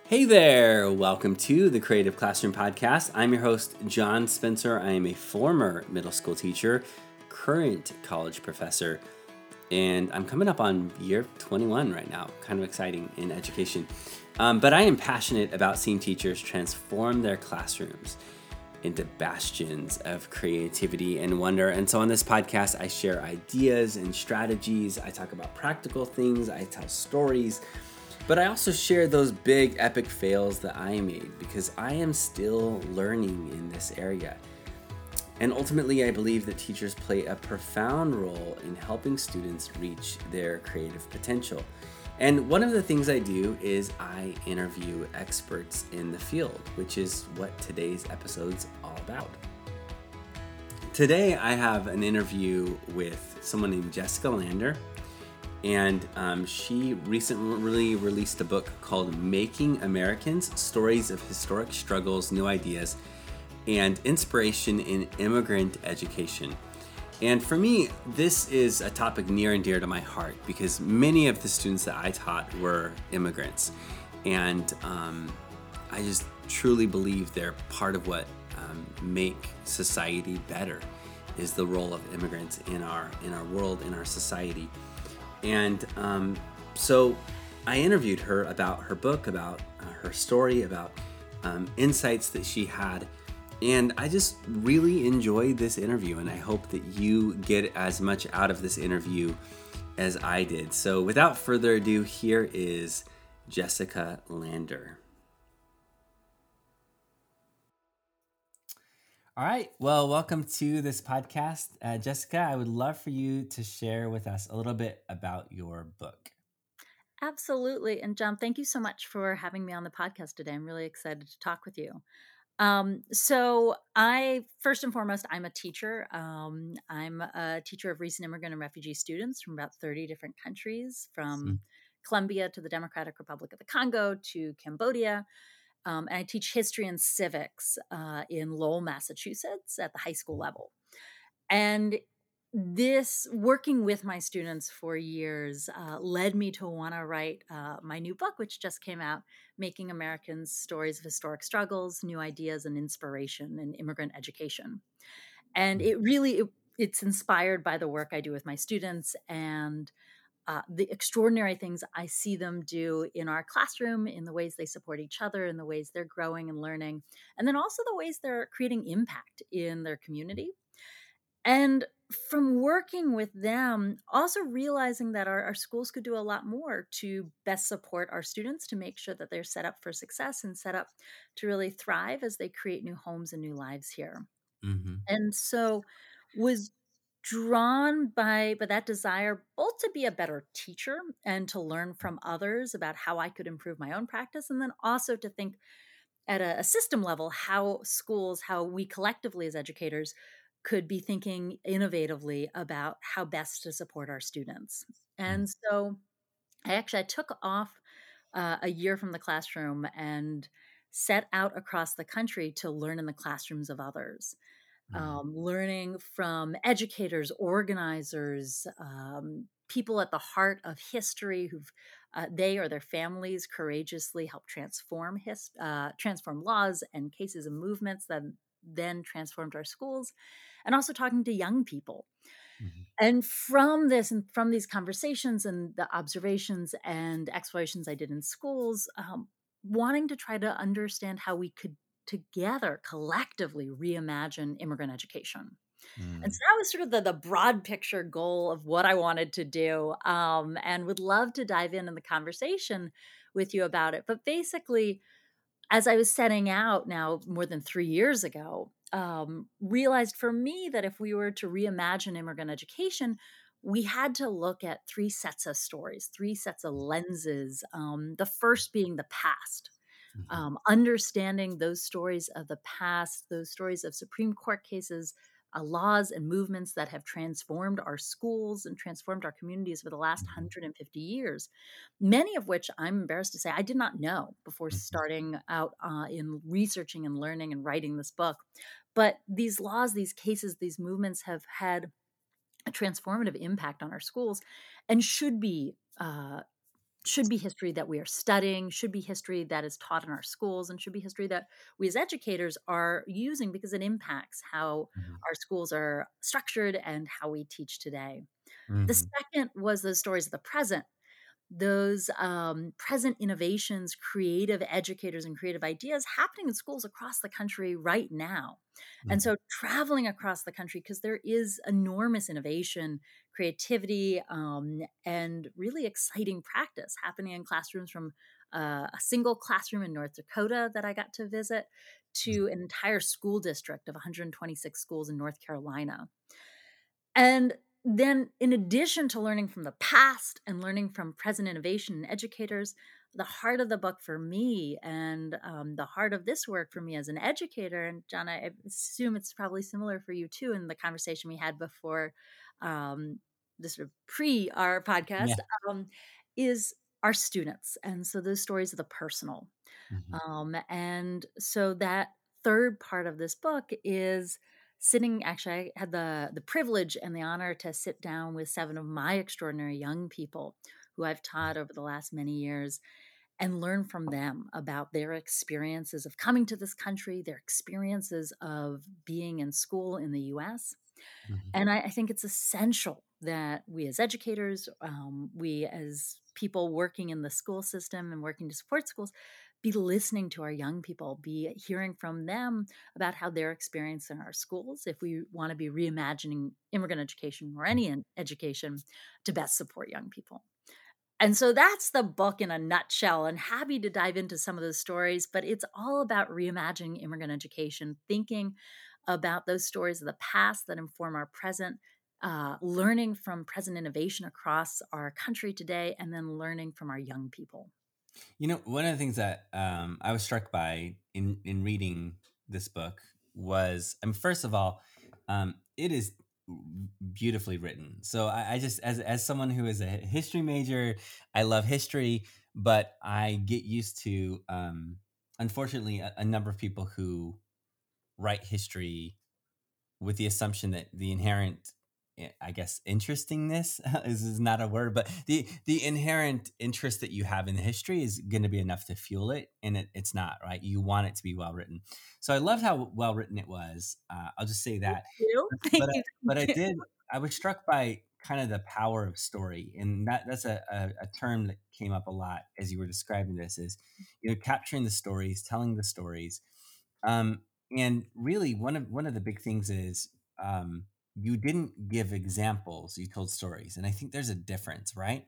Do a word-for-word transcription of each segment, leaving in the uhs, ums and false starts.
Hey there! Welcome to the Creative Classroom Podcast. I'm your host, John Spencer. I am a former middle school teacher, current college professor, and I'm coming up on year twenty-one right now. Kind of exciting in education. Um, but I am passionate about seeing teachers transform their classrooms into bastions of creativity and wonder. And so on this podcast, I share ideas and strategies. I talk about practical things. I tell stories. But I also share those big epic fails that I made because I am still learning in this area. And ultimately, I believe that teachers play a profound role in helping students reach their creative potential. And one of the things I do is I interview experts in the field, which is what today's episode's all about. Today, I have an interview with someone named Jessica Lander. And um, she recently released a book called Making Americans, Stories of Historic Struggles, New Ideas, and Inspiration in Immigrant Education. And for me, this is a topic near and dear to my heart because many of the students that I taught were immigrants. And um, I just truly believe they're part of what um, make society better is the role of immigrants in our in our world, in our society. And um, so I interviewed her about her book, about uh, her story, about um, insights that she had. And I just really enjoyed this interview, and I hope that you get as much out of this interview as I did. So without further ado, here is Jessica Lander. All right. Well, welcome to this podcast. Uh, Jessica, I would love for you to share with us a little bit about your book. Absolutely. And John, thank you so much for having me on the podcast today. I'm really excited to talk with you. Um, so I, first and foremost, I'm a teacher. Um, I'm a teacher of recent immigrant and refugee students from about thirty different countries, from Colombia to the Democratic Republic of the Congo to Cambodia. Um, and I teach history and civics uh, in Lowell, Massachusetts at the high school level. And this working with my students for years uh, led me to want to write uh, my new book, which just came out, Making Americans: Stories of Historic Struggles, New Ideas, and Inspiration in Immigrant Education. And it really, it, it's inspired by the work I do with my students and uh, the extraordinary things I see them do in our classroom, in the ways they support each other, in the ways they're growing and learning, and then also the ways they're creating impact in their community. And from working with them, also realizing that our, our schools could do a lot more to best support our students, to make sure that they're set up for success and set up to really thrive as they create new homes and new lives here. Mm-hmm. And so was drawn by by that desire both to be a better teacher and to learn from others about how I could improve my own practice, and then also to think at a, a system level how schools, how we collectively as educators could be thinking innovatively about how best to support our students. And so I actually I took off uh, a year from the classroom and set out across the country to learn in the classrooms of others, um, learning from educators, organizers, um, people at the heart of history who've uh, they or their families courageously helped transform his, uh, transform laws and cases and movements that then transformed our schools, and also talking to young people. Mm-hmm. And from this and from these conversations and the observations and explorations I did in schools, um, wanting to try to understand how we could together collectively reimagine immigrant education. And so Mm. that was sort of the, the broad picture goal of what I wanted to do, um, and would love to dive in in the conversation with you about it. But basically, as I was setting out now more than three years ago, um, realized for me that if we were to reimagine immigrant education, we had to look at three sets of stories, three sets of lenses. Um, the first being the past, Mhm. um, understanding those stories of the past, those stories of Supreme Court cases, uh, laws and movements that have transformed our schools and transformed our communities for the last Mhm. one hundred fifty years, many of which I'm embarrassed to say I did not know before Mhm. starting out uh, in researching and learning and writing this book. But these laws, these cases, these movements have had a transformative impact on our schools and should be uh, should be history that we are studying, should be history that is taught in our schools, and should be history that we as educators are using because it impacts how Mhm. our schools are structured and how we teach today. The Mhm. second was the stories of the present, those um, present innovations, creative educators, and creative ideas happening in schools across the country right now. And Mhm. so, traveling across the country, because there is enormous innovation, creativity, um, and really exciting practice happening in classrooms from uh, a single classroom in North Dakota that I got to visit to an entire school district of one hundred twenty-six schools in North Carolina. And then, in addition to learning from the past and learning from present innovation and educators, the heart of the book for me and um, the heart of this work for me as an educator, and John, I assume it's probably similar for you too in the conversation we had before um, this sort of pre our Yeah. podcast, um, is our students. And so those stories of the personal. Mhm. Um, and so that third part of this book is sitting actually I had the the privilege and the honor to sit down with seven of my extraordinary young people who I've taught over the last many years and learn from them about their experiences of coming to this country, their experiences of being in school in the U S. Mhm. And I, I think it's essential that we as educators, um, we as people working in the school system and working to support schools, be listening to our young people, be hearing from them about how they're experiencing our schools if we want to be reimagining immigrant education or any in- education to best support young people. And so that's the book in a nutshell, and happy to dive into some of those stories. But it's all about reimagining immigrant education, thinking about those stories of the past that inform our present, uh, learning from present innovation across our country today, and then learning from our young people. You know, one of the things that um, I was struck by in in reading this book was, I mean, first of all, um, it is beautifully written. So I, I just, as as someone who is a history major, I love history, but I get used to, um, unfortunately, a, a number of people who write history with the assumption that the inherent, eh, I guess, interestingness is, is not a word, but the the inherent interest that you have in the history is going to be enough to fuel it, and it, it's not, right. You want it to be well written. So I loved how well written it was. Uh, I'll just say that. You? Thank But I, you. but I Thank you. did. I was struck by kind of the power of story, and that that's a, a, a term that came up a lot as you were describing this. Is, you know, capturing the stories, telling the stories. Um, and really, one of one of the big things is, um, you didn't give examples; you told stories, and I think there's a difference, right?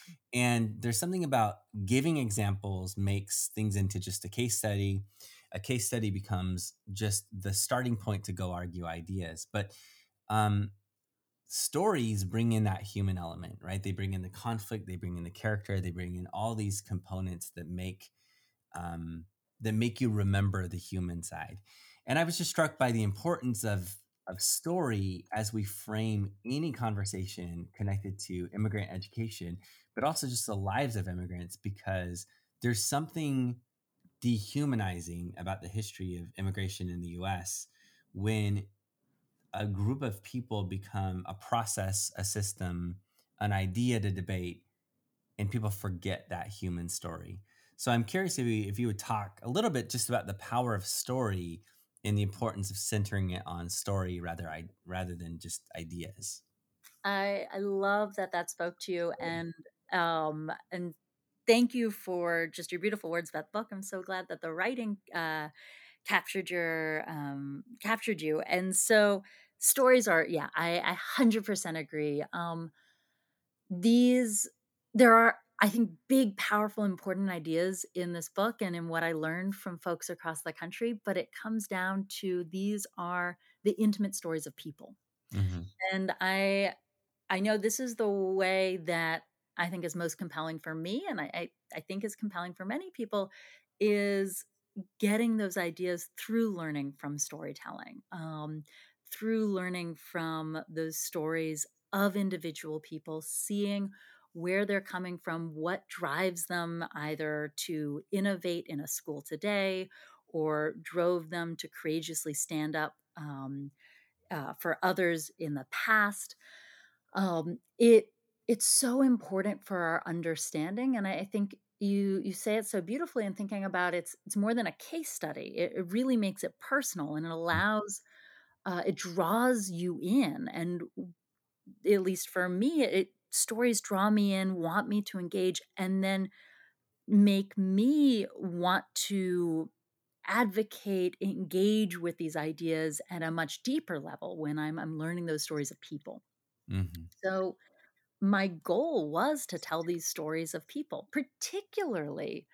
And there's something about giving examples makes things into just a case study. A case study becomes just the starting point to go argue ideas. But um, stories bring in that human element, right? They bring in the conflict, they bring in the character, they bring in all these components that make um, that make you remember the human side. And I was just struck by the importance of of story as we frame any conversation connected to immigrant education, but also just the lives of immigrants, because there's something dehumanizing about the history of immigration in the U S when a group of people become a process, a system, an idea to debate, and people forget that human story. So I'm curious if you, if you would talk a little bit just about the power of story and the importance of centering it on story rather I, rather than just ideas. I I love that that spoke to you, and um and thank you for just your beautiful words about the book. I'm so glad that the writing uh captured your um captured you. And so stories are, yeah, I I one hundred percent agree. Um these there are, I think, big, powerful, important ideas in this book and in what I learned from folks across the country, but it comes down to these are the intimate stories of people. Mm-hmm. And I I know this is the way that I think is most compelling for me, and I I, I think is compelling for many people, is getting those ideas through learning from storytelling, um, through learning from those stories of individual people, seeing where they're coming from, what drives them either to innovate in a school today or drove them to courageously stand up um, uh, for others in the past. Um, it it's so important for our understanding, and I I think you you say it so beautifully in thinking about it's it's more than a case study. It, it really makes it personal, and it allows uh, it draws you in. And at least for me, it stories draw me in, want me to engage, and then make me want to advocate, engage with these ideas at a much deeper level when I'm I'm learning those stories of people. Mm-hmm. So my goal was to tell these stories of people, particularly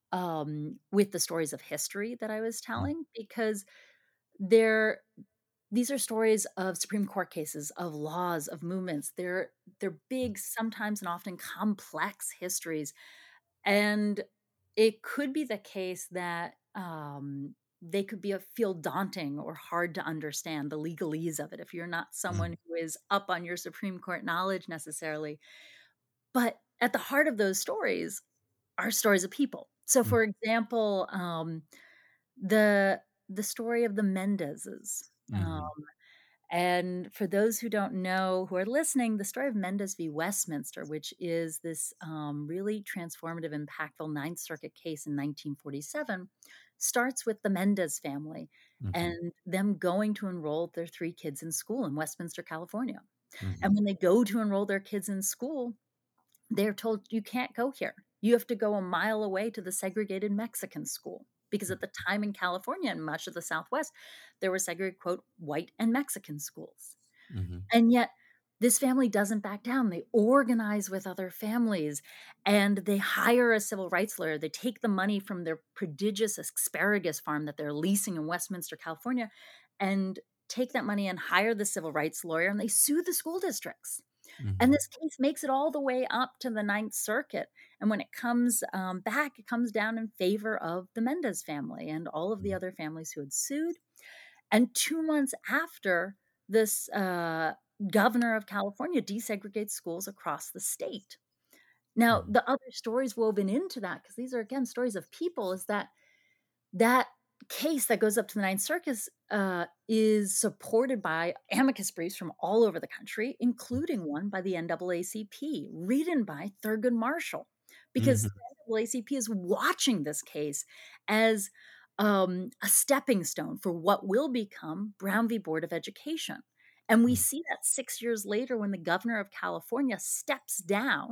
um, with the stories of history that I was telling, because they're these are stories of Supreme Court cases, of laws, of movements. They're they're big, sometimes and often complex histories, and it could be the case that um, they could be a, feel daunting or hard to understand the legalese of it if you're not Mm-hmm. someone who is up on your Supreme Court knowledge necessarily. But at the heart of those stories are stories of people. So, for example, um, the the story of the Mendezes. Um, Mm-hmm. and for those who don't know, who are listening, the story of Mendez v. Westminster, which is this um, really transformative, impactful Ninth Circuit case in nineteen forty-seven, starts with the Mendez family Mm-hmm. and them going to enroll their three kids in school in Westminster, California. Mm-hmm. And when they go to enroll their kids in school, they're told, "You can't go here. You have to go a mile away to the segregated Mexican school." Because at the time in California and much of the Southwest, there were segregated, quote, white and Mexican schools. Mm-hmm. And yet, this family doesn't back down. They organize with other families and they hire a civil rights lawyer. They take the money from their prodigious asparagus farm that they're leasing in Westminster, California, and take that money and hire the civil rights lawyer, and they sue the school districts. And Mm-hmm. this case makes it all the way up to the Ninth Circuit. And when it comes um, back, it comes down in favor of the Mendez family and all of the other families who had sued. And two months after, this uh, governor of California desegregates schools across the state. Now, Mm-hmm. the other stories woven into that, because these are, again, stories of people, is that that case that goes up to the Ninth Circuit uh, is supported by amicus briefs from all over the country, including one by the N double A C P, written by Thurgood Marshall, because Mm-hmm. the N double A C P is watching this case as um, a stepping stone for what will become Brown v. Board of Education. And we see that six years later when the governor of California steps down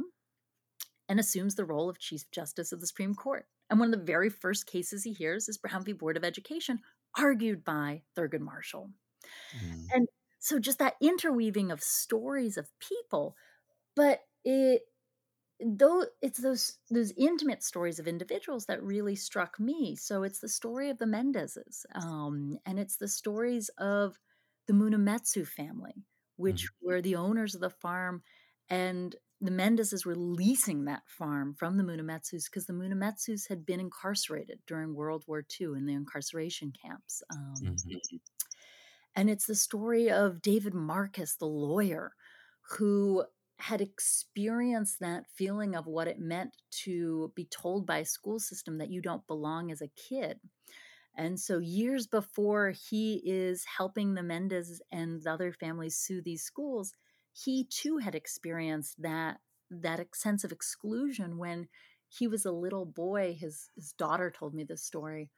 and assumes the role of Chief Justice of the Supreme Court. And one of the very first cases he hears is Brown v. Board of Education, argued by Thurgood Marshall. Mm-hmm. And so just that interweaving of stories of people, but it though it's those those intimate stories of individuals that really struck me. So it's the story of the Mendezes, um, and it's the stories of the Munametsu family, which were the owners of the farm, and the Mendezes were leasing that farm from the Munametsus because the Munametsus had been incarcerated during World War Two in the incarceration camps. Um, Mm-hmm. and it's the story of David Marcus, the lawyer, who had experienced that feeling of what it meant to be told by a school system that you don't belong as a kid. And so, years before he is helping the Mendez and the other families sue these schools, he too had experienced that that ex- sense of exclusion when he was a little boy. His his daughter told me this story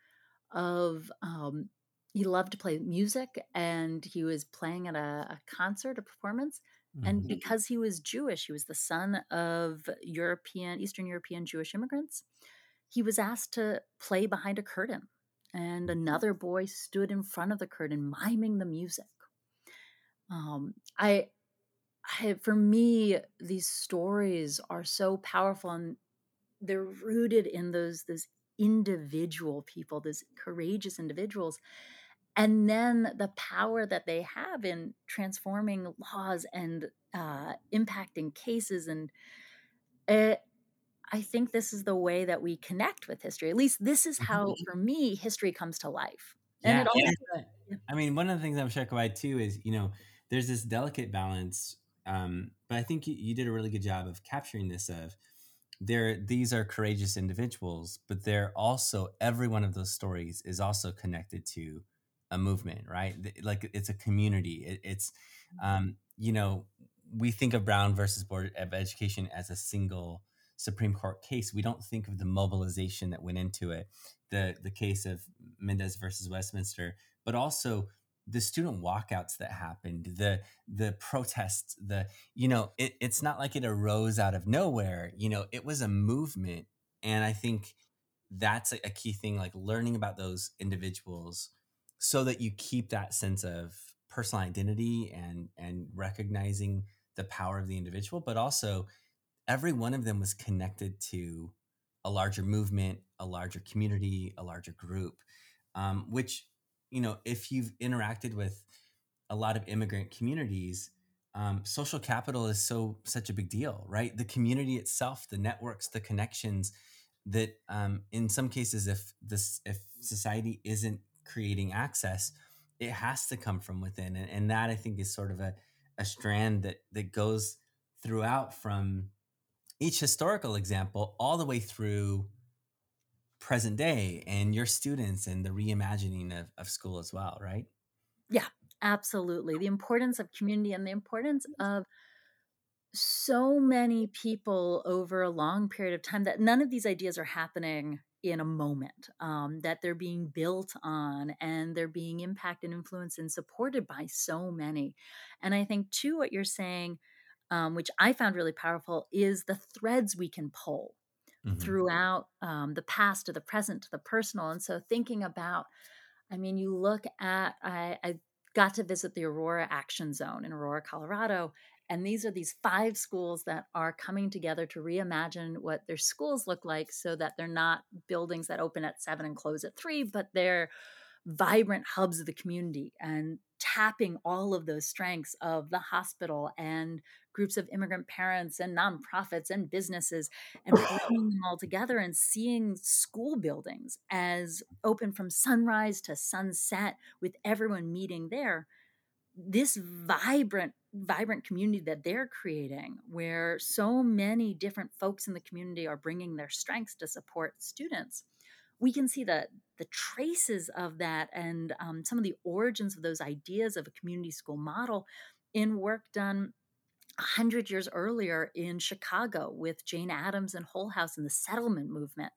of um, he loved to play music and he was playing at a, a concert, a performance. And Mm-hmm. because he was Jewish, he was the son of European, Eastern European Jewish immigrants. He was asked to play behind a curtain, and another boy stood in front of the curtain miming the music. Um, I, I, for me, these stories are so powerful, and they're rooted in those those individual people, those courageous individuals, and then the power that they have in transforming laws and uh, impacting cases. And uh, I think this is the way that we connect with history. At least this is how, for me, history comes to life. And Yeah, it and also, it's a- I mean, one of the things I'm struck by too is, you know, there's this delicate balance. Um, but I think you, you did a really good job of capturing this. Of there, these are courageous individuals, but they're also every one of those stories is also connected to a movement, right? Th- Like it's a community. It, it's, um, you know, we think of Brown versus Board of Education as a single Supreme Court case. We don't think of the mobilization that went into it, the the case of Mendez versus Westminster, but also the student walkouts that happened, the the protests, the you know, it, it's not like it arose out of nowhere. You know, it was a movement, and I think that's a, a key thing, like learning about those individuals so that you keep that sense of personal identity and and recognizing the power of the individual, but also every one of them was connected to a larger movement, a larger community, a larger group, um, which, you know, if you've interacted with a lot of immigrant communities, um, social capital is so such a big deal, right? The community itself, the networks, the connections that um, in some cases, if this if society isn't creating access, it has to come from within. And, and that I think is sort of a, a strand that that goes throughout from each historical example all the way through present day and your students and the reimagining of, of school as well, right? Yeah, absolutely. The importance of community and the importance of so many people over a long period of time, that none of these ideas are happening in a moment, um, that they're being built on and they're being impacted, influenced, and supported by so many. And I think, too, what you're saying, um, which I found really powerful, is the threads we can pull Mm-hmm. throughout um, the past to the present to the personal. And so thinking about, I mean, you look at, I, I got to visit the Aurora Action Zone in Aurora, Colorado. And these are these five schools that are coming together to reimagine what their schools look like, so that they're not buildings that open at seven and close at three, but they're vibrant hubs of the community, and tapping all of those strengths of the hospital and groups of immigrant parents and nonprofits and businesses, and bringing them all together and seeing school buildings as open from sunrise to sunset with everyone meeting there. This vibrant vibrant community that they're creating, where so many different folks in the community are bringing their strengths to support students, we can see the the traces of that, and um, some of the origins of those ideas of a community school model in work done a hundred years earlier in Chicago with Jane Addams and Hull House and the settlement movement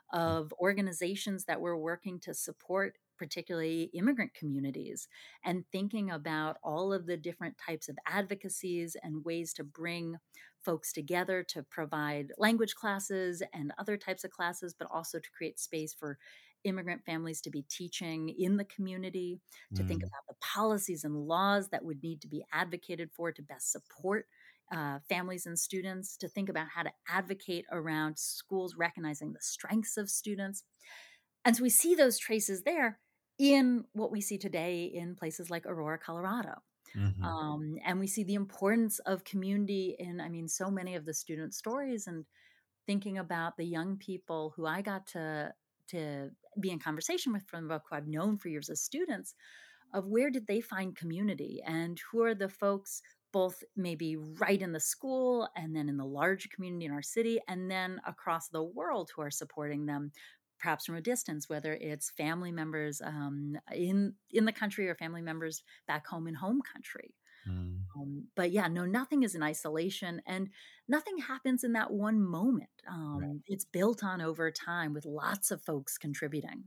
of organizations that were working to support particularly immigrant communities, and thinking about all of the different types of advocacies and ways to bring folks together to provide language classes and other types of classes, but also to create space for immigrant families to be teaching in the community, to think Mm, about the policies and laws that would need to be advocated for to best support uh, families and students, to think about how to advocate around schools recognizing the strengths of students. And so we see those traces there in what we see today in places like Aurora, Colorado. mm-hmm. Um, and we see the importance of community in, I mean, so many of the student stories, and thinking about the young people who I got to to be in conversation with from who I've known for years as students, of where did they find community, and who are the folks both maybe right in the school and then in the larger community in our city and then across the world who are supporting them, perhaps from a distance, whether it's family members um, in in the country or family members back home in home country. Mm, Um, but yeah, no, nothing is in isolation, and nothing happens in that one moment. right. Um, it's built on over time with lots of folks contributing.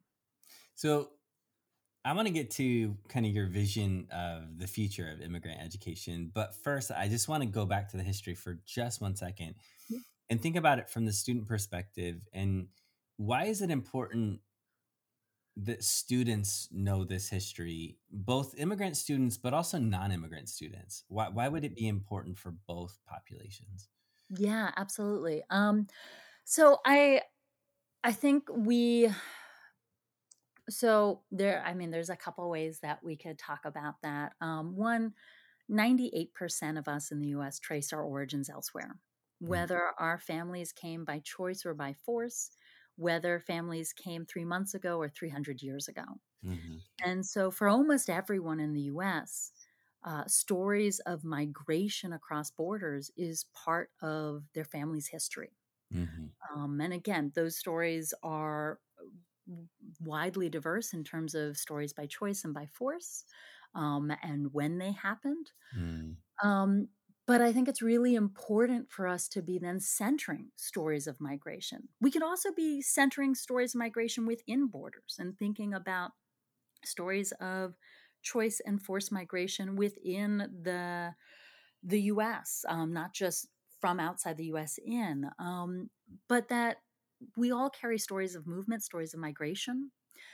So I want to get to kind of your vision of the future of immigrant education. But first, I just want to go back to the history for just one second Yeah. and think about it from the student perspective. And why is it important that students know this history, both immigrant students, but also non immigrant students? Why, why would it be important for both populations? Yeah, absolutely. Um, so I I think we so there I mean there's a couple ways that we could talk about that. Um, one, ninety-eight percent of us in the U S trace our origins elsewhere, Mm, whether our families came by choice or by force, whether families came three months ago or three hundred years ago. mm-hmm, And so, for almost everyone in the U S, uh, stories of migration across borders is part of their family's history. mm-hmm, Um, and again, those stories are w- widely diverse in terms of stories by choice and by force, um, and when they happened. mm, Um, But I think it's really important for us to be then centering stories of migration. We can also be centering stories of migration within borders and thinking about stories of choice and forced migration within the the U S, um, not just from outside the U S in, um, but that we all carry stories of movement, stories of migration,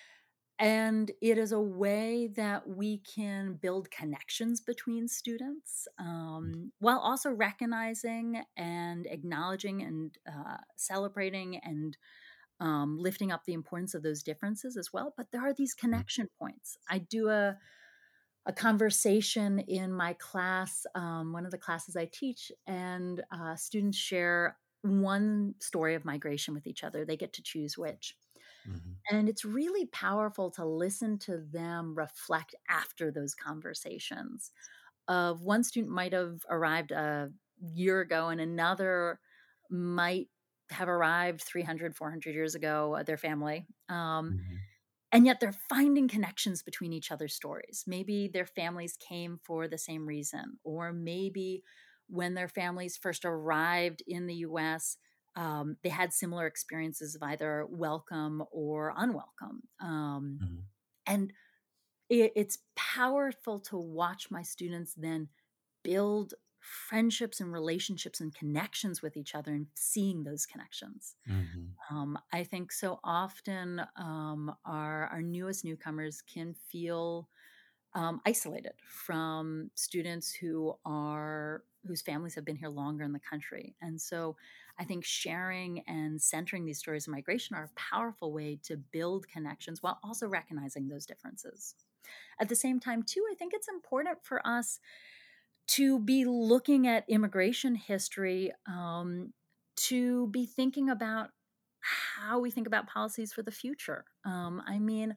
and it is a way that we can build connections between students, um, while also recognizing and acknowledging and uh, celebrating and um, lifting up the importance of those differences as well. But there are these Mhm. connection points. I do a a conversation in my class, um, one of the classes I teach, and uh, students share one story of migration with each other. They get to choose which. Mhm. And it's really powerful to listen to them reflect after those conversations. Of one student might have arrived a year ago, and another might have arrived three hundred, four hundred years ago, uh, their family. Um, Mhm. and yet they're finding connections between each other's stories. Maybe their families came for the same reason, or maybe when their families first arrived in the U S, um, they had similar experiences of either welcome or unwelcome. Um, Mhm. and it, it's powerful to watch my students then build friendships and relationships and connections with each other and seeing those connections. Mhm. Um, I think so often um, our our newest newcomers can feel um, isolated from students who are whose families have been here longer in the country, and so I think sharing and centering these stories of migration are a powerful way to build connections while also recognizing those differences. At the same time, too, I think it's important for us to be looking at immigration history, um, to be thinking about how we think about policies for the future. Um, I mean,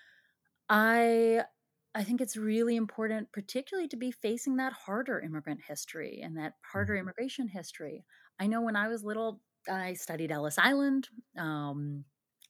I I think it's really important, particularly to be facing that harder immigrant history and that harder Mhm. immigration history. I know when I was little, I studied Ellis Island. Um,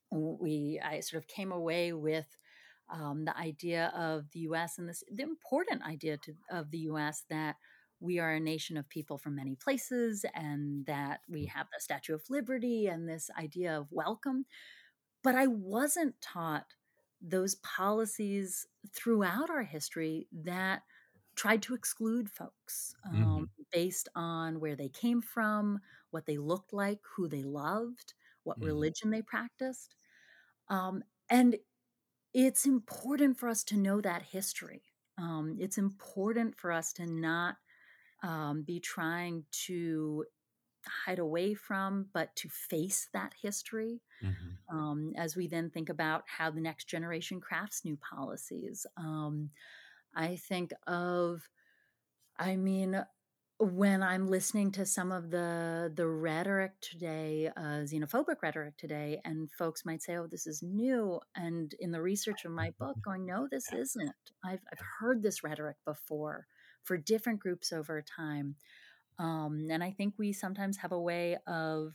we I sort of came away with um, the idea of the U S and this the important idea to, of the U S that we are a nation of people from many places and that we have the Statue of Liberty and this idea of welcome. But I wasn't taught those policies throughout our history that tried to exclude folks um, Mhm. based on where they came from, what they looked like, who they loved, what Mhm. religion they practiced. Um, and it's important for us to know that history. Um, it's important for us to not um, be trying to hide away from, but to face that history Mhm. um, as we then think about how the next generation crafts new policies. Um, I think of, I mean, when I'm listening to some of the the rhetoric today, uh, xenophobic rhetoric today, and folks might say, "Oh, this is new," and in the research of my book, going, "No, this isn't. I've I've heard this rhetoric before for different groups over time." Um, and I think we sometimes have a way of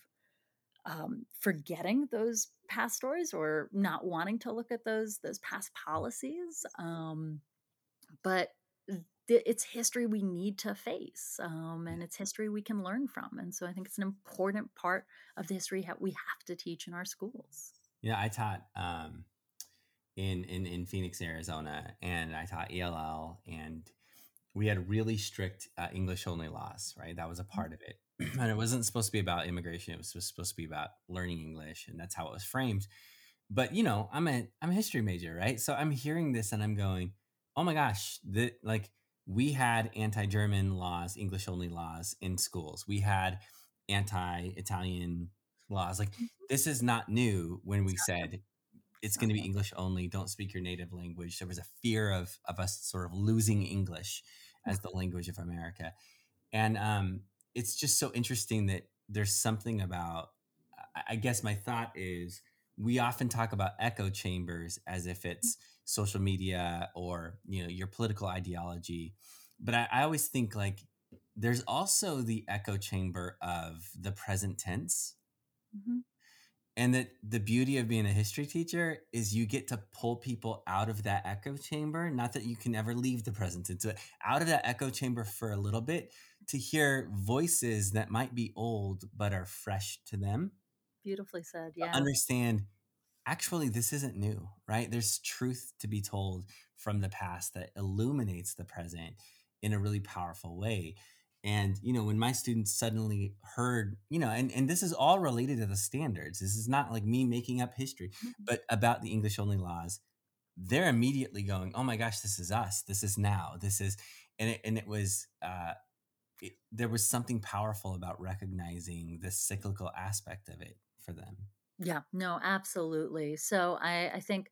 um, forgetting those past stories or not wanting to look at those those past policies. Um, but th- it's history we need to face, um, Yeah. and it's history we can learn from. And so I think it's an important part of the history ha- we have to teach in our schools. Yeah, I taught um, in, in in Phoenix, Arizona, and I taught E L L, and we had really strict uh, English only laws, right? That was a part of it. And it wasn't supposed to be about immigration. It was just supposed to be about learning English. And that's how it was framed. But, you know, I'm a, I'm a history major, right? So I'm hearing this and I'm going, oh my gosh, the, like we had anti-German laws, English only laws in schools. We had anti-Italian laws. Like Mhm. this is not new when we It's not new. said it's It's going not to be new. English only. Don't speak your native language. There was a fear of of us sort of losing English Yeah. as the language of America, and um, it's just so interesting that there's something about. I I guess my thought is we often talk about echo chambers as if it's social media or you know your political ideology, but I, I always think like there's also the echo chamber of the present tense, Mhm. and that the beauty of being a history teacher is you get to pull people out of that echo chamber. Not that you can ever leave the present into it, out of that echo chamber for a little bit to hear voices that might be old but are fresh to them, Beautifully said. to Yeah. understand actually this isn't new, right? There's truth to be told from the past that illuminates the present in a really powerful way. And you know, when my students suddenly heard, you know, and, and this is all related to the standards. This is not like me making up history, Mhm. but about the English only laws, they're immediately going, "Oh my gosh, this is us. This is now. This is," and it and it was uh, it, there was something powerful about recognizing the cyclical aspect of it for them. Yeah. No, absolutely. So I, I think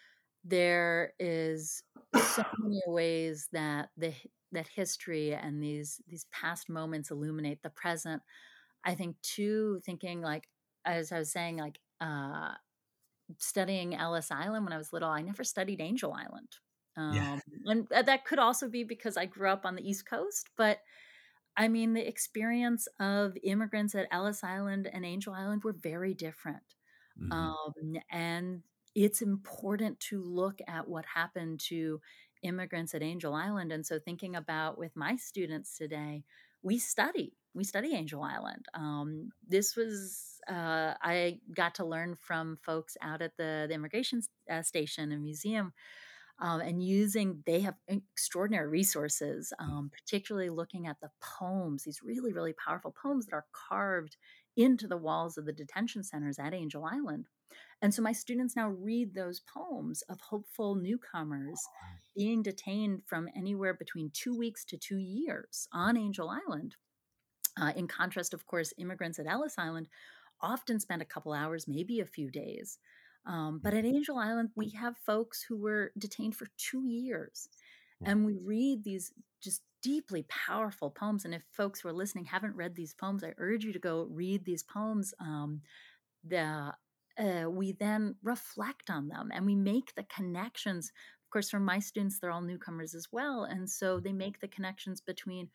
there is so many ways that the hi- that history and these these past moments illuminate the present. I think too, thinking like as I was saying, like uh studying Ellis Island when I was little, I never studied Angel Island. Yeah. Um, and th- that could also be because I grew up on the East Coast, but I mean, the experience of immigrants at Ellis Island and Angel Island were very different. Hmm. Um, and it's important to look at what happened to immigrants at Angel Island. And so, thinking about with my students today, we study, we study Angel Island. Um, this was, uh, I got to learn from folks out at the, the immigration uh, station and museum, um, and using they have extraordinary resources, um, particularly looking at the poems, these really really powerful poems that are carved into the walls of the detention centers at Angel Island. And so my students now read those poems of hopeful newcomers being detained from anywhere between two weeks to two years on Angel Island. Uh, in contrast, of course, immigrants at Ellis Island often spend a couple hours, maybe a few days. Um, but at Angel Island, we have folks who were detained for two years. Yeah. And we read these just deeply powerful poems. And if folks who are listening haven't read these poems, I urge you to go read these poems. Um, the uh, We then reflect on them and we make the connections. Of course, for my students, they're all newcomers as well. And so they make the connections between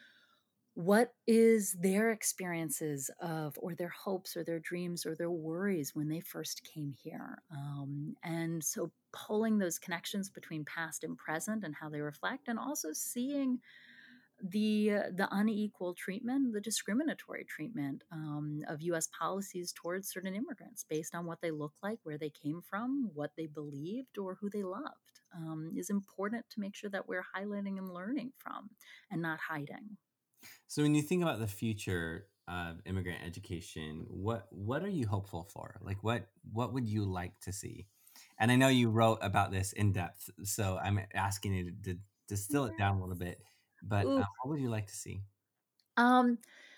what is their experiences of or their hopes or their dreams or their worries when they first came here, um, and so pulling those connections between past and present and how they reflect, and also seeing the uh, the unequal treatment, the discriminatory treatment, um, of U S policies towards certain immigrants based on what they look like, where they came from, what they believed, or who they loved, um, is important to make sure that we're highlighting and learning from and not hiding. So when you think about the future of immigrant education, what what are you hopeful for? Like what what would you like to see? And I know you wrote about this in depth, so I'm asking you to, to distill it down a little bit. But uh, Ooh. what would you like to see? Um,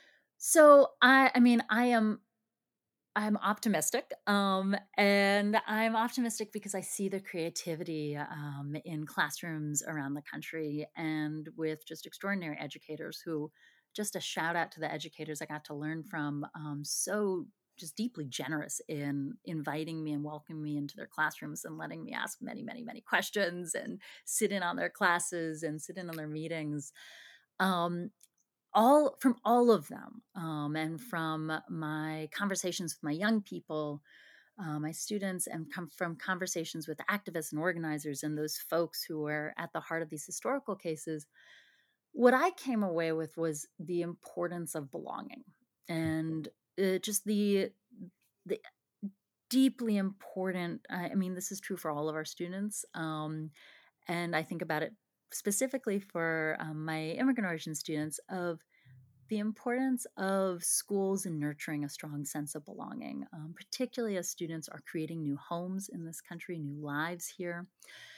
so I I mean, I am I'm optimistic. Um, and I'm optimistic because I see the creativity um, in classrooms around the country and with just extraordinary educators who, just a shout out to the educators I got to learn from, um, so just deeply generous in inviting me and welcoming me into their classrooms and letting me ask many, many, many questions and sit in on their classes and sit in on their meetings. Um, all from all of them, um, and from my conversations with my young people, uh, my students, and come from conversations with activists and organizers and those folks who are at the heart of these historical cases, what I came away with was the importance of belonging and uh, just the the deeply important. I I mean, this is true for all of our students, um, and I think about it specifically for um, my immigrant origin students of the importance of schools in nurturing a strong sense of belonging, um, particularly as students are creating new homes in this country, new lives here,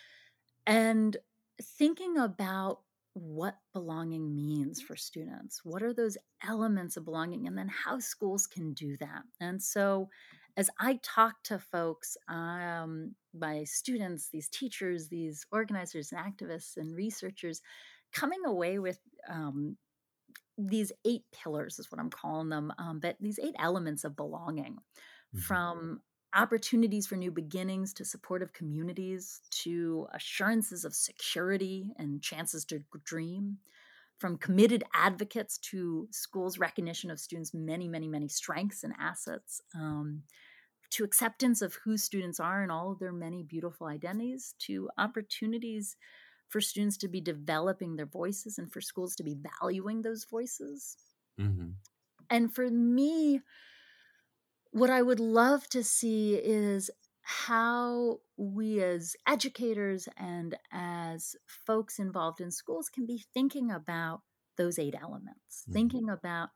and thinking about what belonging means for students. What are those elements of belonging, and then how schools can do that? And so, as I talk to folks, um, my students, these teachers, these organizers, and activists, and researchers, coming away with um, these eight pillars is what I'm calling them, um, but these eight elements of belonging, Mhm. from opportunities for new beginnings to supportive communities to assurances of security and chances to g- dream, from committed advocates to schools' recognition of students' many, many, many strengths and assets, um, to acceptance of who students are and all of their many beautiful identities, to opportunities for students to be developing their voices and for schools to be valuing those voices. Mm-hmm. And for me, what I would love to see is how we as educators and as folks involved in schools can be thinking about those eight elements, Mm-hmm. thinking about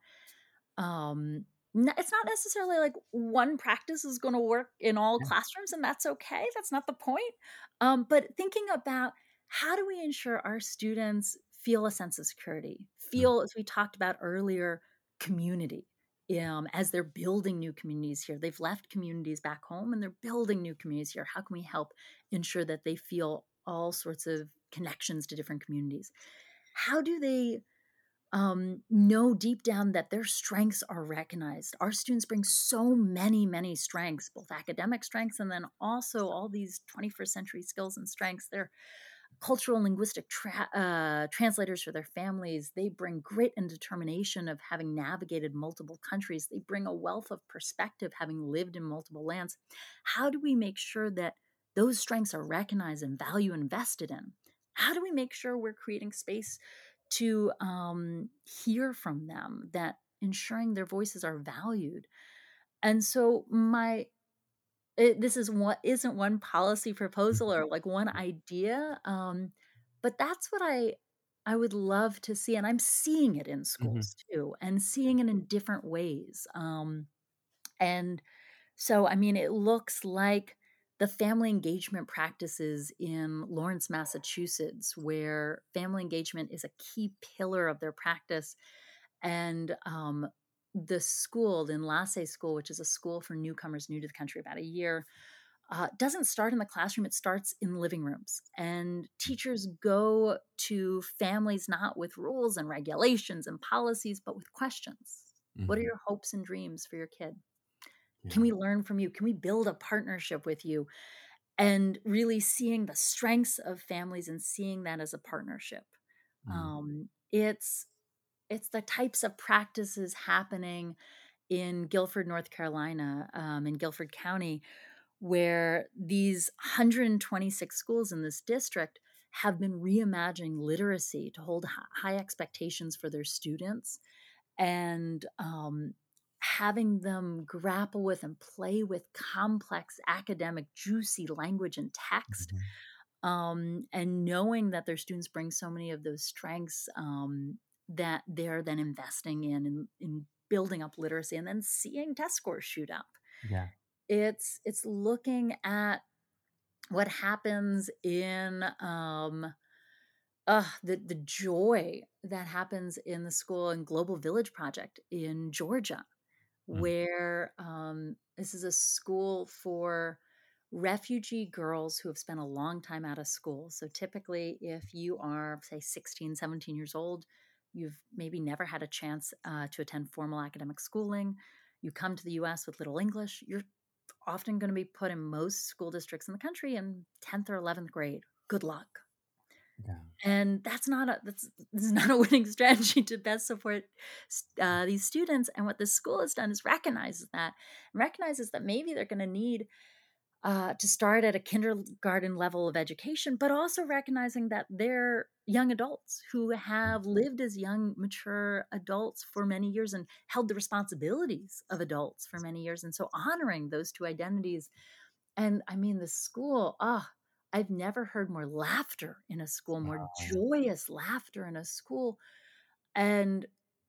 um n- it's not necessarily like one practice is going to work in all Yeah. classrooms, and that's okay. That's not the point. Um, but thinking about how do we ensure our students feel a sense of security, Mm-hmm. feel, as we talked about earlier, community. Um, as they're building new communities here, they've left communities back home and they're building new communities here. How can we help ensure that they feel all sorts of connections to different communities? How do they um, know deep down that their strengths are recognized? Our students bring so many, many strengths, both academic strengths and then also all these twenty-first century skills and strengths. They're cultural and linguistic tra- uh, translators for their families. They bring grit and determination of having navigated multiple countries. They bring a wealth of perspective, having lived in multiple lands. How do we make sure that those strengths are recognized and value invested in? How do we make sure we're creating space to um, hear from them, that ensuring their voices are valued? And so my it, this is what isn't one policy proposal or like one idea, um, but that's what I I would love to see, and I'm seeing it in Mm-hmm. schools too, and seeing it in different ways. Um, and so, I mean, it looks like the family engagement practices in Lawrence, Massachusetts, where family engagement is a key pillar of their practice, and um, the school, the Enlace School, which is a school for newcomers new to the country, about a year, uh, doesn't start in the classroom. It starts in living rooms. And teachers go to families not with rules and regulations and policies, but with questions. What are Mm-hmm. your hopes and dreams for your kid? Can Yeah. we learn from you? Can we build a partnership with you? And really seeing the strengths of families and seeing that as a partnership. Mm-hmm. Um, it's it's the types of practices happening in Guilford, North Carolina, um, in Guilford County, where these one hundred twenty-six schools in this district have been reimagining literacy to hold hi- high expectations for their students, and um, having them grapple with and play with complex academic juicy language and text, Mm-hmm. um, and knowing that their students bring so many of those strengths, um, that they're then investing in, in in building up literacy and then seeing test scores shoot up. Yeah. It's it's looking at what happens in um uh the the joy that happens in the school and Global Village Project in Georgia, Mm-hmm. where um this is a school for refugee girls who have spent a long time out of school. So typically, if you are, say, sixteen, seventeen years old, you've maybe never had a chance uh, to attend formal academic schooling, you come to the U S with little English, you're often going to be put in most school districts in the country in tenth or eleventh grade. Good luck. Yeah. And that's not a that's this is not a winning strategy to best support uh, these students. And what this school has done is recognizes that, recognizes that maybe they're going to need uh, to start at a kindergarten level of education, but also recognizing that they're young adults who have lived as young, mature adults for many years and held the responsibilities of adults for many years. And so honoring those two identities. And I mean, the school, ah, I've never heard more laughter in a school, more Oh, joyous laughter in a school. And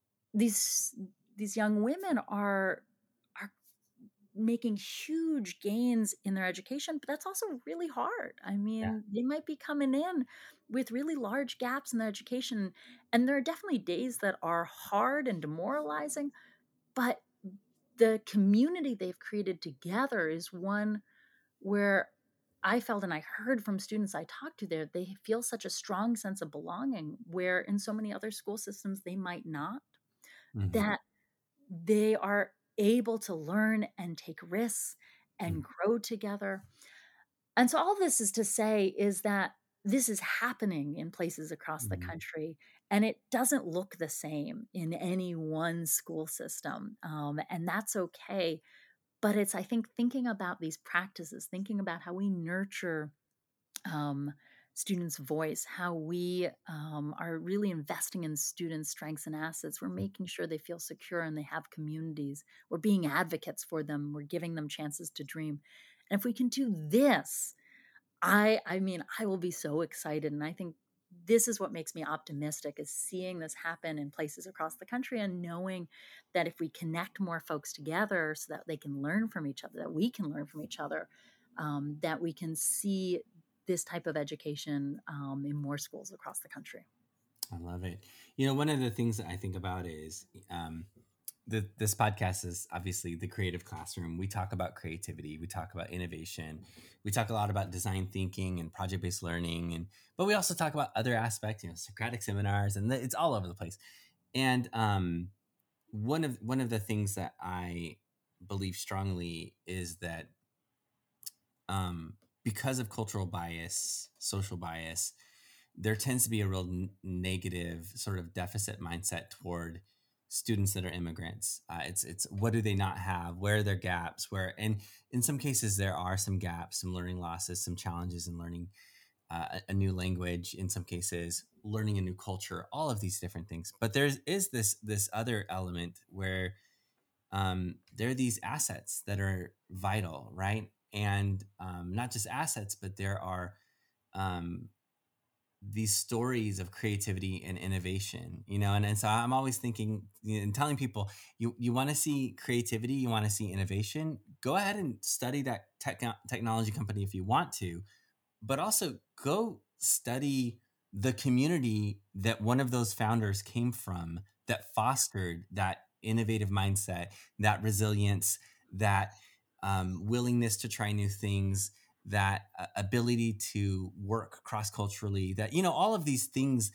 these these young women are are making huge gains in their education, but that's also really hard. I yeah. mean, they might be coming in with really large gaps in their education. And there are definitely days that are hard and demoralizing, but the community they've created together is one where I felt, and I heard from students I talked to there, they feel such a strong sense of belonging, where in so many other school systems they might not, Mm-hmm. that they are able to learn and take risks and grow together. And so all this is to say is that this is happening in places across the Mm-hmm. country, and it doesn't look the same in any one school system. Um, and that's okay. But it's, I think, thinking about these practices, thinking about how we nurture um, students' voice, how we um, are really investing in students' strengths and assets. We're making sure they feel secure and they have communities. We're being advocates for them. We're giving them chances to dream. And if we can do this, I I mean, I will be so excited, and I think this is what makes me optimistic is seeing this happen in places across the country and knowing that if we connect more folks together so that they can learn from each other, that we can learn from each other, um, that we can see this type of education um, in more schools across the country. I love it. You know, one of the things that I think about is um, the, this podcast is obviously the creative classroom. We talk about creativity. We talk about innovation. We talk a lot about design thinking and project-based learning. And but we also talk about other aspects, you know, Socratic seminars, and it's all over the place. And um, one of one of the things that I believe strongly is that um, because of cultural bias, social bias, there tends to be a real n- negative sort of deficit mindset toward students that are immigrants. Uh, it's it's what do they not have? Where are their gaps? Where and in some cases there are some gaps, some learning losses, some challenges in learning uh, a, a new language. In some cases, learning a new culture. All of these different things. But there is this this other element where um, there are these assets that are vital, right? And um, not just assets, but there are um, these stories of creativity and innovation, you know, and, and so I'm always thinking and telling people, you, you want to see creativity, you want to see innovation, go ahead and study that tech, technology company if you want to, but also go study the community that one of those founders came from that fostered that innovative mindset, that resilience, that um, willingness to try new things, that uh, ability to work cross culturally, that, you know, all of these things.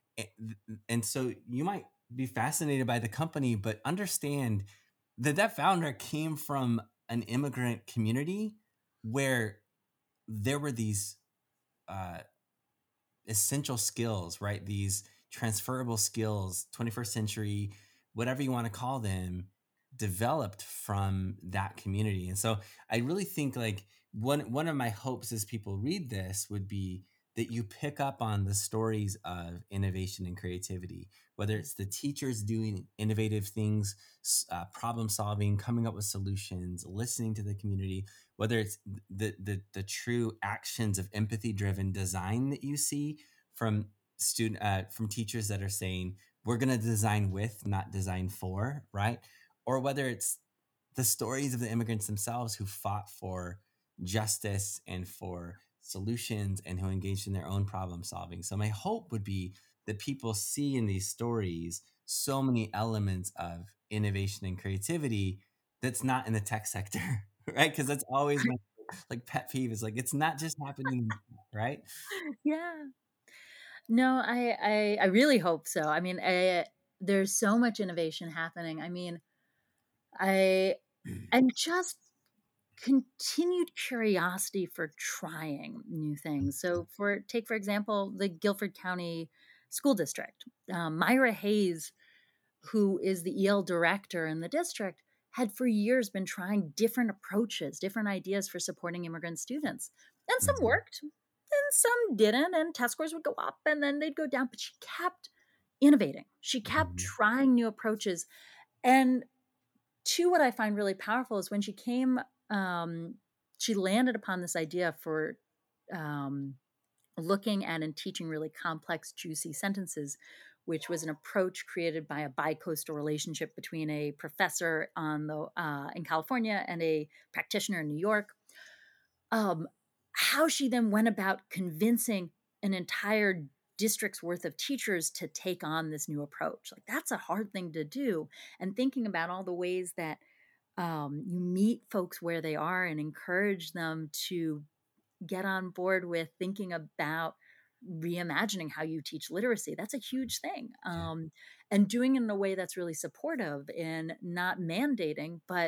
And so you might be fascinated by the company, but understand that that founder came from an immigrant community where there were these uh, essential skills, right? These transferable skills, twenty-first century, whatever you want to call them, developed from that community. And so I really think like one one of my hopes as people read this would be that you pick up on the stories of innovation and creativity, whether it's the teachers doing innovative things, uh, problem solving, coming up with solutions, listening to the community, whether it's the the, the true actions of empathy driven design that you see from student uh, from teachers that are saying we're going to design with, not design for, right? Or whether it's the stories of the immigrants themselves who fought for justice and for solutions and who engaged in their own problem solving. So my hope would be that people see in these stories so many elements of innovation and creativity that's not in the tech sector, right? Because that's always my like pet peeve is like it's not just happening, right? Yeah. No, I I, I really hope so. I mean, I, there's so much innovation happening. I mean, I I'm just continued curiosity for trying new things. So, for take for example, the Guilford County School District. Um, Myra Hayes, who is the E L director in the district, had for years been trying different approaches, different ideas for supporting immigrant students. And some Mhm. worked, and some didn't, and test scores would go up and then they'd go down. But she kept innovating. She kept Mhm. trying new approaches. And two, what I find really powerful is when she came, um, she landed upon this idea for um, looking at and teaching really complex, juicy sentences, which was an approach created by a bicoastal relationship between a professor on the uh, in California and a practitioner in New York. Um, how she then went about convincing an entire district's worth of teachers to take on this new approach. Like that's a hard thing to do. And thinking about all the ways that um, you meet folks where they are and encourage them to get on board with thinking about reimagining how you teach literacy. That's a huge thing. Yeah. Um, and doing it in a way that's really supportive and not mandating, but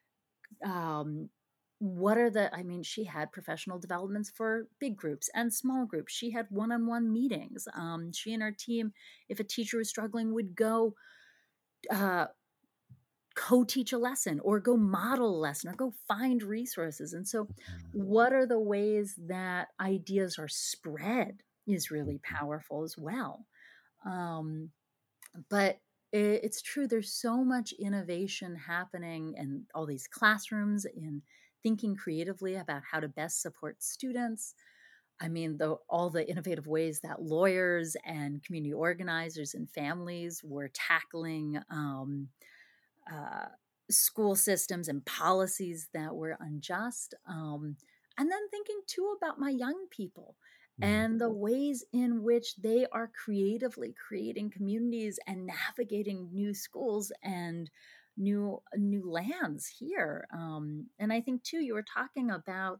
um, what are the, I mean, she had professional developments for big groups and small groups. She had one on one meetings. Um, she and her team, if a teacher was struggling, would go. Uh, co-teach a lesson or go model a lesson or go find resources. And so what are the ways that ideas are spread is really powerful as well. Um, but it, it's true, there's so much innovation happening in all these classrooms in thinking creatively about how to best support students. I mean, the, all the innovative ways that lawyers and community organizers and families were tackling um, uh, school systems and policies that were unjust. Um, and then thinking too about my young people Mhm. and the ways in which they are creatively creating communities and navigating new schools and new new lands here. Um, and I think too, you were talking about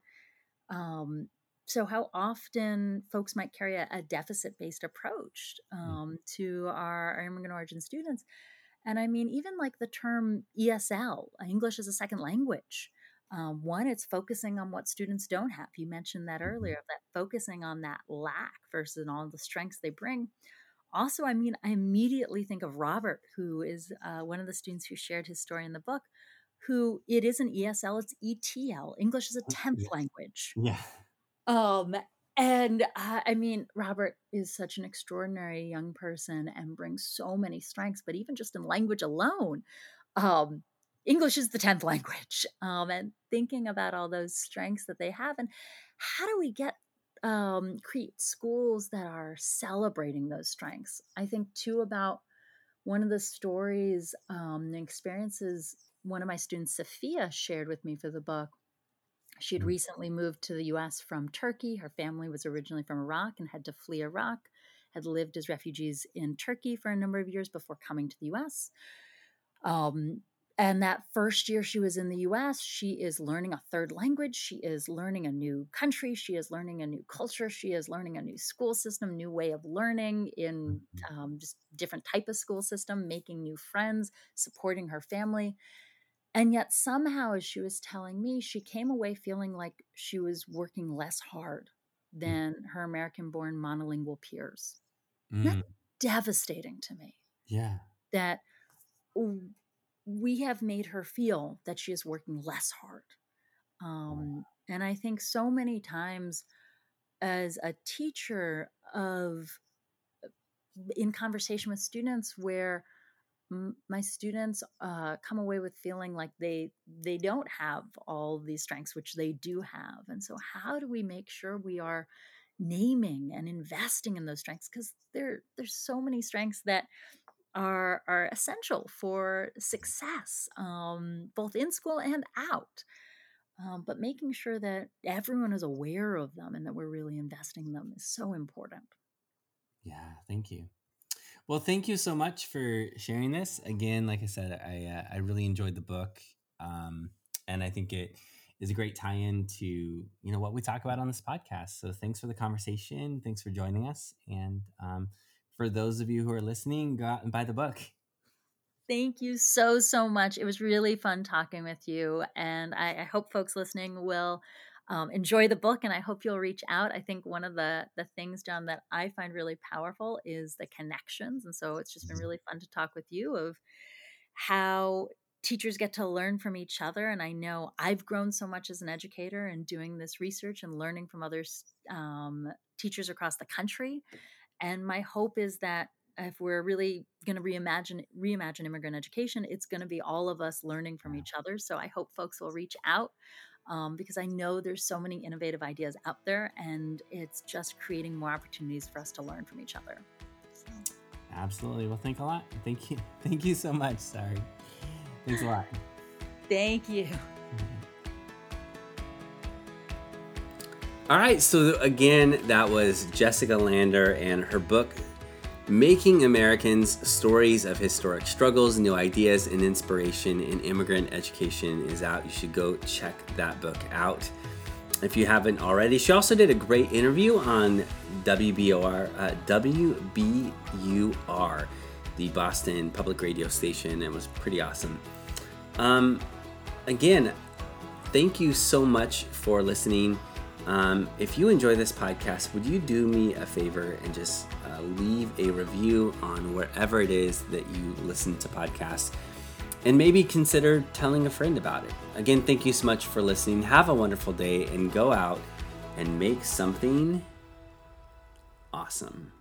um, so how often folks might carry a, a deficit-based approach um, to our, our immigrant origin students. And I mean, even like the term E S L, English as a second language. Um, one, it's focusing on what students don't have. You mentioned that earlier, that focusing on that lack versus all the strengths they bring. Also, I mean, I immediately think of Robert, who is uh, one of the students who shared his story in the book, who it isn't E S L, it's E T L. English is a tenth Yes. language. Yeah. Um, and uh, I mean, Robert is such an extraordinary young person and brings so many strengths, but even just in language alone, um, English is the tenth language. Um, and thinking about all those strengths that they have, and how do we get um, create schools that are celebrating those strengths? I think too about one of the stories um, and experiences one of my students, Sophia, shared with me for the book. She had Mm. recently moved to the U S from Turkey. Her family was originally from Iraq and had to flee Iraq, had lived as refugees in Turkey for a number of years before coming to the U S. Um, and that first year she was in the U S, she is learning a third language. She is learning a new country. She is learning a new culture. She is learning a new school system, new way of learning in um, just different type of school system, making new friends, supporting her family. And yet somehow, as she was telling me, she came away feeling like she was working less hard than her American-born monolingual peers. And Mm. that's devastating to me, Yeah. that w- we have made her feel that she is working less hard. Um, and I think so many times as a teacher of in conversation with students where m- my students uh, come away with feeling like they they don't have all these strengths, which they do have. And so how do we make sure we are naming and investing in those strengths, because there there's so many strengths that are are essential for success, um, both in school and out, um, but making sure that everyone is aware of them and that we're really investing in them is so important. Yeah. Thank you. Well, thank you so much for sharing this. Again, like I said, I uh, I really enjoyed the book, um, and I think it is a great tie-in to you know what we talk about on this podcast. So thanks for the conversation. Thanks for joining us, and um, for those of you who are listening, go out and buy the book. Thank you so, so much. It was really fun talking with you. And I, I hope folks listening will um, enjoy the book. And I hope you'll reach out. I think one of the, the things, John, that I find really powerful is the connections. And so it's just been really fun to talk with you of how teachers get to learn from each other. And I know I've grown so much as an educator and doing this research and learning from other um, teachers across the country. And my hope is that if we're really going to reimagine reimagine immigrant education, it's going to be all of us learning from each other. So I hope folks will reach out, um, because I know there's so many innovative ideas out there, and it's just creating more opportunities for us to learn from each other. So. Absolutely. Well, thank a lot. Thank you. Thank you so much. Sorry. Thanks a lot. Thank you. All right. So again, that was Jessica Lander and her book, Making Americans: Stories of Historic Struggles, New Ideas, and Inspiration in Immigrant Education is out. You should go check that book out if you haven't already. She also did a great interview on W B O R, uh, W B U R, the Boston Public Radio station, and was pretty awesome. Um, again, thank you so much for listening. Um, if you enjoy this podcast, would you do me a favor and just uh, leave a review on wherever it is that you listen to podcasts? and maybe consider telling a friend about it. Again, thank you so much for listening. Have a wonderful day and go out and make something awesome.